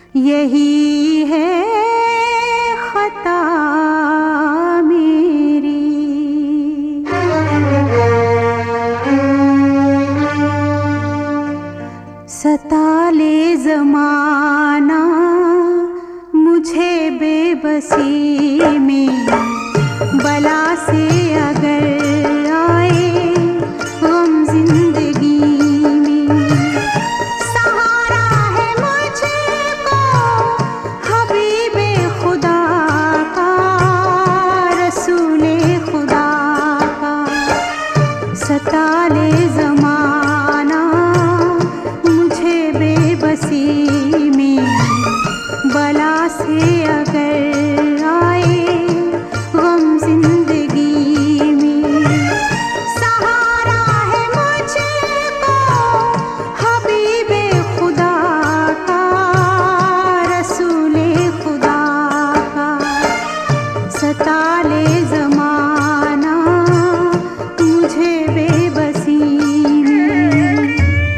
यही है खता मेरी। सता ले ज़माना मुझे बेबसी में, बला से अगर आए गम जिंदगी में। सहारा है मुझको हबीबे खुदा का, रसूले खुदा का। सता ले ज़माना मुझे बेबसी में, बला से अगर आए गम जिंदगी में। सहारा है मुझको हबीबे खुदा का, रसूले खुदा का। सता ले ज़माना मुझे बेबसी में।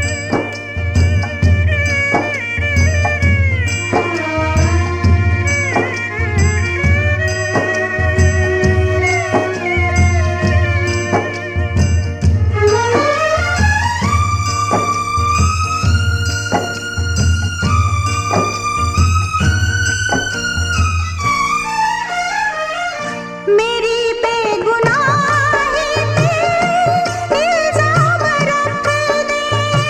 मेरी बेगुनाही पे इल्ज़ाम रख दे,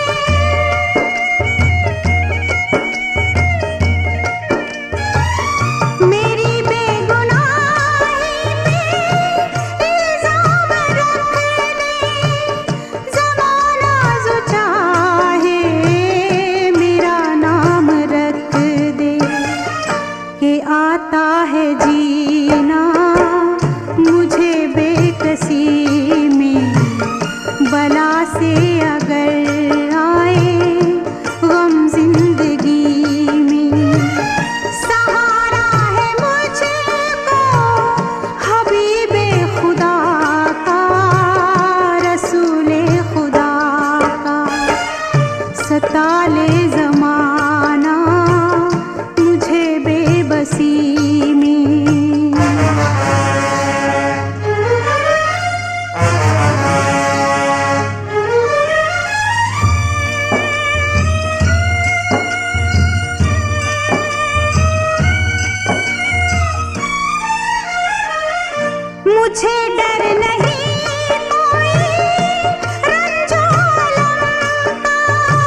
मेरी बेगुनाही पे इल्ज़ाम रख दे। ज़माना जो चाहे मेरा नाम रख दे, कि आता है जीना मुझे बेकसी में, बला से अगर आए गम जिंदगी में। सहारा है मुझको हबीबे खुदा का, रसूले खुदा का। सता ले ज़माना मुझे बेबसी में। मुझे डर नहीं कोई रंजो अलम का,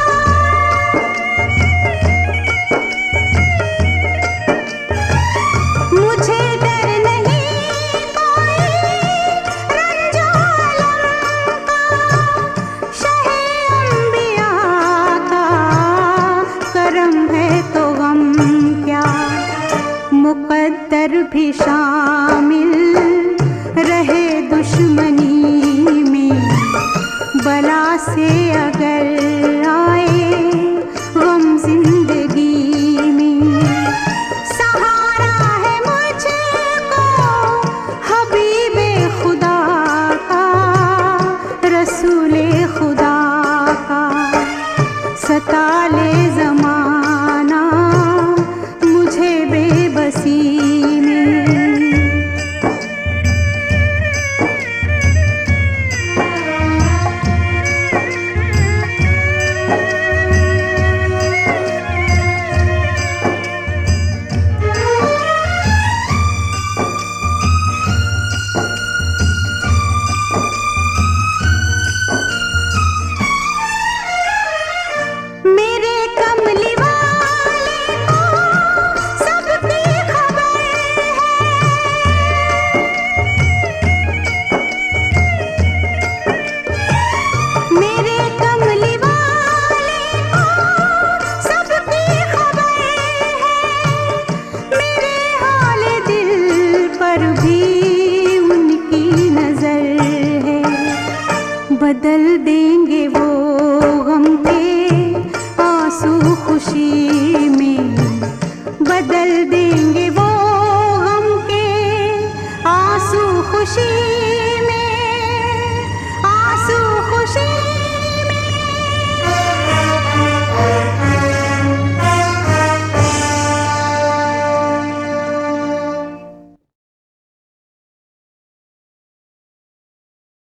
मुझे डर नहीं कोई रंजो अलम का। शहे अंबिया का करम है तो गम क्या, मुक़द्दर भी शामिल रहे दुश्मनी में, बला से अगर आए गम जिंदगी में। सहारा है मुझको हबीबे खुदा का, रसूले खुदा का। सता ले ज़माना मुझे बेबसी में। मेरे कमली वाले को सबकी खबर है, मेरे कमली वाले को सबकी खबर है। मेरे हाल दिल पर भी उनकी नजर है, बदल देंगे वो गम के आंसू खुशी में, बदल देंगे